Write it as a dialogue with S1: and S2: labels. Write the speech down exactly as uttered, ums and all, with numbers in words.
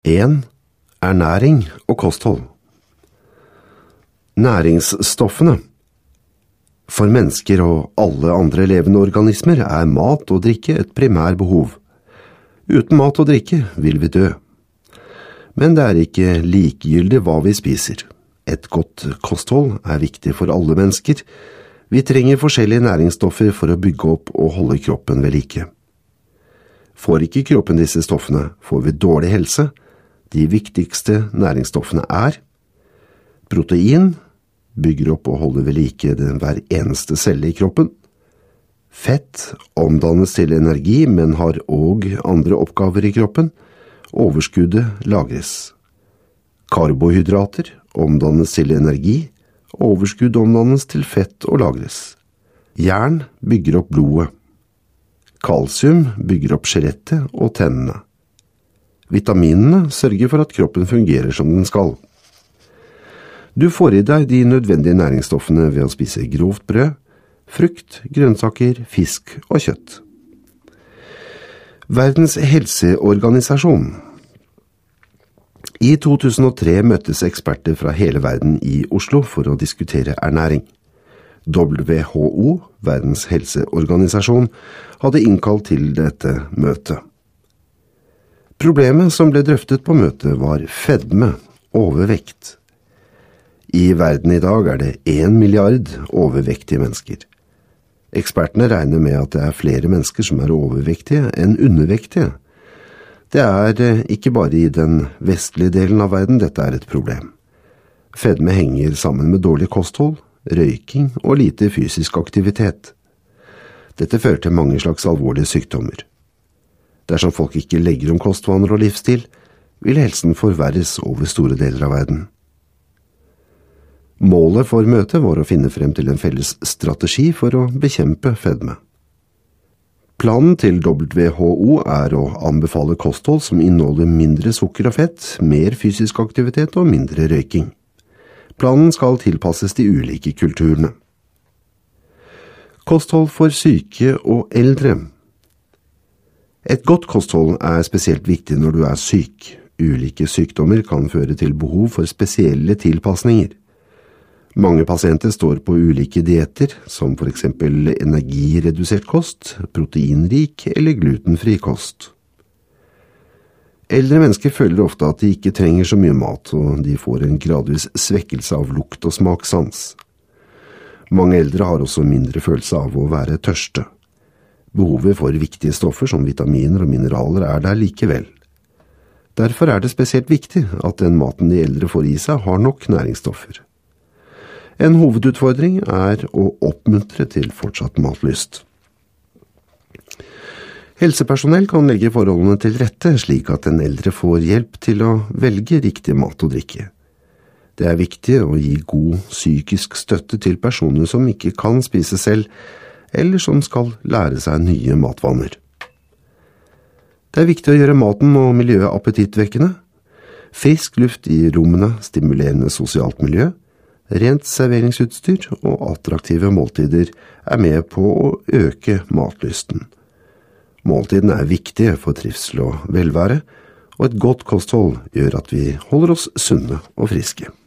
S1: en. Ernæring og kosthold. Næringsstoffene. For mennesker og alle andre levende organismer er mat og drikke et primær behov. Uten mat og drikke vil vi dø. Men det er ikke likegyldig hva vi spiser. Et godt kosthold er viktig for alle mennesker. Vi trenger forskjellige næringsstoffer for å bygge opp og holde kroppen ved like. Får ikke kroppen disse stoffene, får vi dårlig helse. De viktigste næringsstoffene er protein, bygger opp og holder ved like den hver eneste celle i kroppen. Fett omdannes til energi, men har også andre oppgaver i kroppen. Overskuddet lagres. Karbohydrater omdannes til energi. Overskudd omdannes til fett og lagres. Jern bygger opp blodet. Kalsium bygger opp skjelettet og tennene. Vitaminene sørger for at kroppen fungerer som den skal. Du får i deg de nødvendige næringsstoffene ved å spise grovt brød, frukt, grønnsaker, fisk og kjøtt. Verdens helseorganisasjon. I to tusen og tre møttes eksperter fra hele verden i Oslo for å diskutere ernæring. W H O, Verdens helseorganisasjon, hadde innkalt til dette møtet. Problemet som ble drøftet på møtet var fedme, overvekt. I verden i dag er det en milliard overvektige mennesker. Ekspertene regner med at det er flere mennesker som er overvektige enn undervektige. Det er ikke bare i den vestlige delen av verden dette er et problem. Fedme henger sammen med dårlig kosthold, røyking og lite fysisk aktivitet. Dette fører til mange slags alvorlige sykdommer. Dersom folk ikke legger om kostvaner og livsstil, vil helsen forverres over store deler av verden. Målet for møtet var å finne frem til en felles strategi for å bekjempe fedme. Planen til W H O er å anbefale kosthold som inneholder mindre sukker og fett, mer fysisk aktivitet og mindre røyking. Planen skal tilpasses de ulike kulturene. Kosthold for syke og eldre. Et godt kosthold er spesielt viktig når du er syk. Ulike sykdommer kan føre til behov for spesielle tilpasninger. Mange pasienter står på ulike dieter, som for eksempel energiredusert kost, proteinrik eller glutenfri kost. Eldre mennesker føler ofte at de ikke trenger så mye mat, og de får en gradvis svekkelse av lukt- og smakssans. Mange eldre har også mindre følelse av å være tørste. Behovet for viktige stoffer som vitaminer og mineraler er der likevel. Derfor er det spesielt viktig at den maten de eldre får i seg har nok næringsstoffer. En hovedutfordring er å oppmuntre til fortsatt matlyst. Helsepersonell kan legge forholdene til rette slik at den eldre får hjelp til å velge riktig mat og drikke. Det er viktig å gi god psykisk støtte til personer som ikke kan spise selv, eller som skal lære seg nye matvaner. Det er viktig å gjøre maten og miljøet appetittvekkende. Frisk luft i rommene, stimulerende sosialt miljø, rent serveringsutstyr og attraktive måltider er med på å øke matlysten. Måltidene er viktige for trivsel og velvære, og et godt kosthold gjør at vi holder oss sunne og friske.